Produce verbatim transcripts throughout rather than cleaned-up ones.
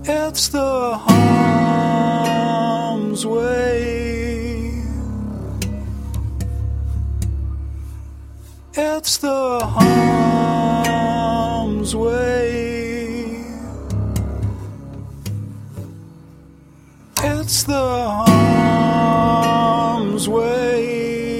It's the harm's way. It's the harm's way. It's the harm's way.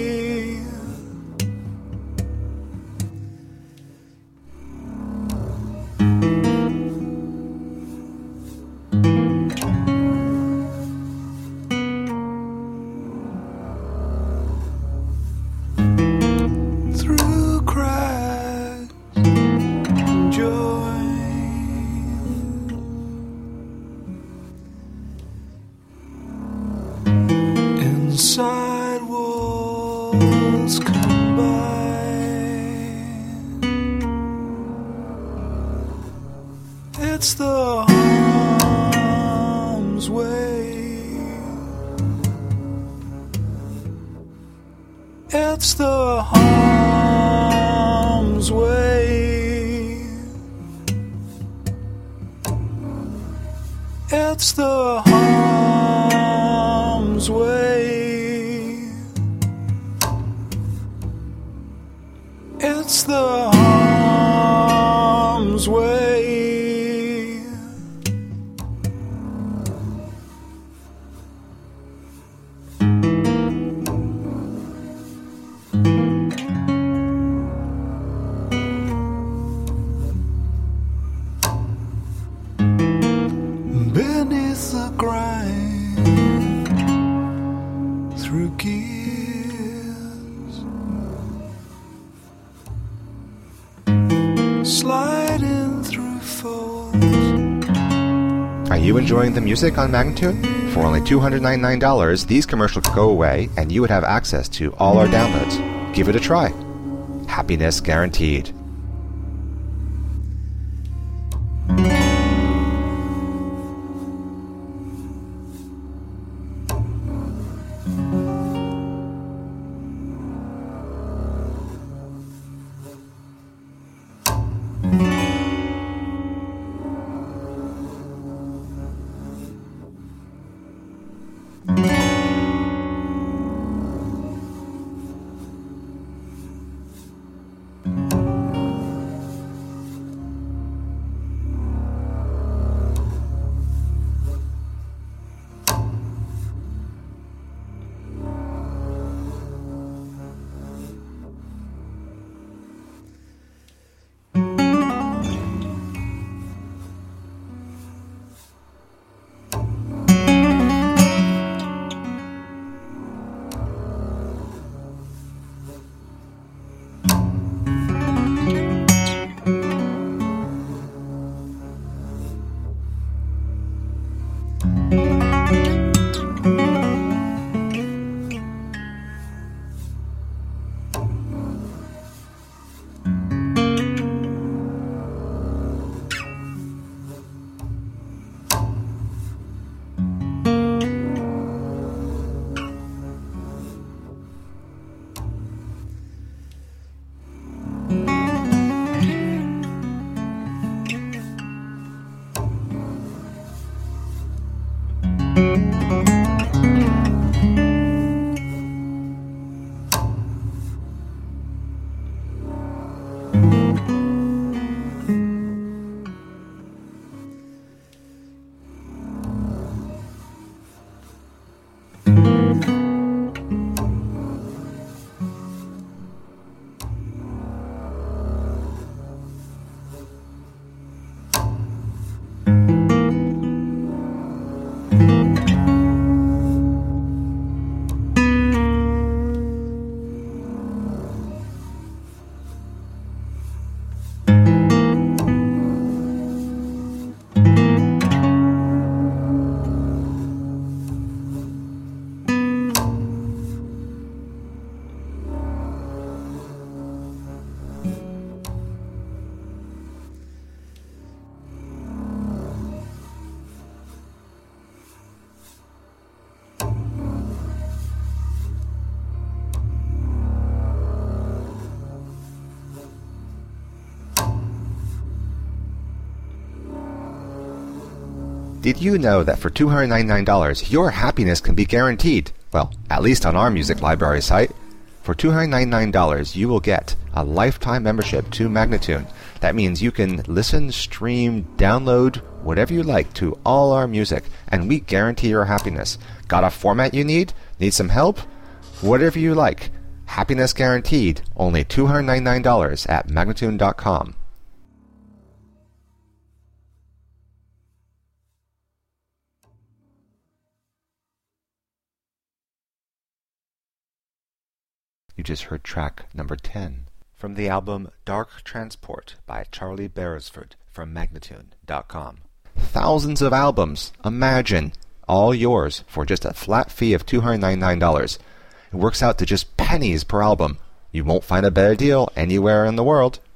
Inside walls combine. It's the harm's way. It's the harm's way. It's the harm's way. It's the harm's way. Beneath the grind, through gears, sliding through folds. Are you enjoying the music on Magnitude? For only two hundred ninety-nine dollars, these commercials could go away and you would have access to all our downloads. Give it a try. Happiness guaranteed. Did you know that for two hundred ninety-nine dollars, your happiness can be guaranteed? Well, at least on our music library site. For two hundred ninety-nine dollars, you will get a lifetime membership to Magnatune. That means you can listen, stream, download, whatever you like to all our music, and we guarantee your happiness. Got a format you need? Need some help? Whatever you like. Happiness guaranteed. Only two hundred ninety-nine dollars at Magnatune dot com. You just heard track number ten from the album Dark Transport by Charlie Beresford from Magnatune dot com. Thousands of albums, imagine, all yours for just a flat fee of two hundred ninety-nine dollars. It works out to just pennies per album. You won't find a better deal anywhere in the world.